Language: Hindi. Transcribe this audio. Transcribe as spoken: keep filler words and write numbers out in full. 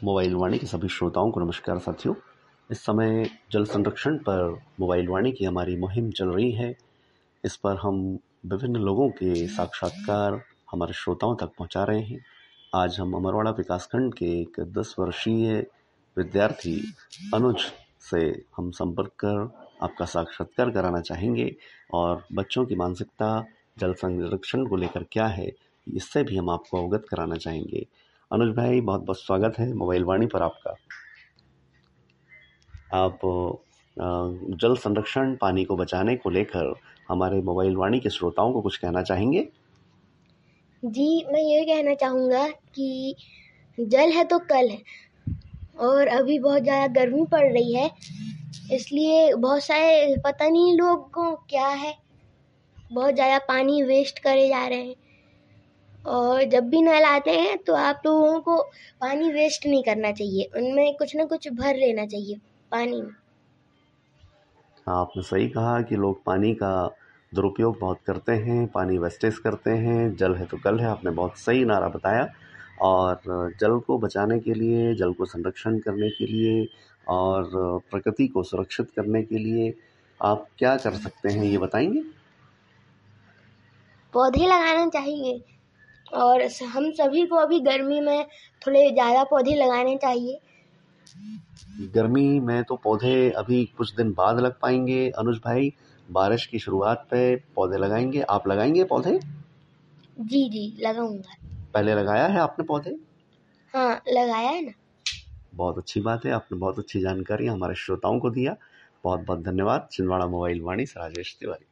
मोबाइल वाणी के सभी श्रोताओं को नमस्कार साथियों। इस समय जल संरक्षण पर मोबाइल वाणी की हमारी मुहिम चल रही है। इस पर हम विभिन्न लोगों के साक्षात्कार हमारे श्रोताओं तक पहुंचा रहे हैं। आज हम अमरवाड़ा विकासखंड के एक दस वर्षीय विद्यार्थी अनुज से हम संपर्क कर आपका साक्षात्कार कराना चाहेंगे और बच्चों की मानसिकता जल संरक्षण को लेकर क्या है, इससे भी हम आपको अवगत कराना चाहेंगे। अनुज भाई, बहुत बहुत स्वागत है मोबाइल वाणी पर आपका। आप अ, जल संरक्षण, पानी को बचाने को लेकर हमारे मोबाइल वाणी के श्रोताओं को कुछ कहना चाहेंगे? जी, मैं ये कहना चाहूँगा कि जल है तो कल है, और अभी बहुत ज़्यादा गर्मी पड़ रही है, इसलिए बहुत सारे पता नहीं लोगों को क्या है, बहुत ज़्यादा पानी वेस्ट करे जा रहे हैं। और जब भी नल आते हैं तो आप लोगों को पानी वेस्ट नहीं करना चाहिए, उनमें कुछ ना कुछ भर लेना चाहिए पानी में। आपने सही कहा कि लोग पानी का दुरुपयोग बहुत करते हैं, पानी वेस्टेज करते हैं। जल है तो कल है, आपने बहुत सही नारा बताया। और जल को बचाने के लिए, जल को संरक्षण करने के लिए और प्रकृति को सुरक्षित करने के लिए आप क्या कर सकते हैं, ये बताएंगे? पौधे लगाना चाहिए, और हम सभी को अभी गर्मी में थोड़े ज़्यादा पौधे लगाने चाहिए। गर्मी में तो पौधे अभी कुछ दिन बाद लग पाएंगे अनुज भाई। बारिश की शुरुआत पे पौधे लगाएंगे। आप लगाएंगे पौधे? जी जी लगाऊंगा। पहले लगाया है आपने पौधे? हाँ, लगाया है ना। बहुत अच्छी बात है, आपने बहुत अच्छी जानकारी हमारे श्रोताओं को दिया। बहुत बहुत धन्यवाद। छिंदवाड़ा मोबाइल वाणी से राजेश तिवारी।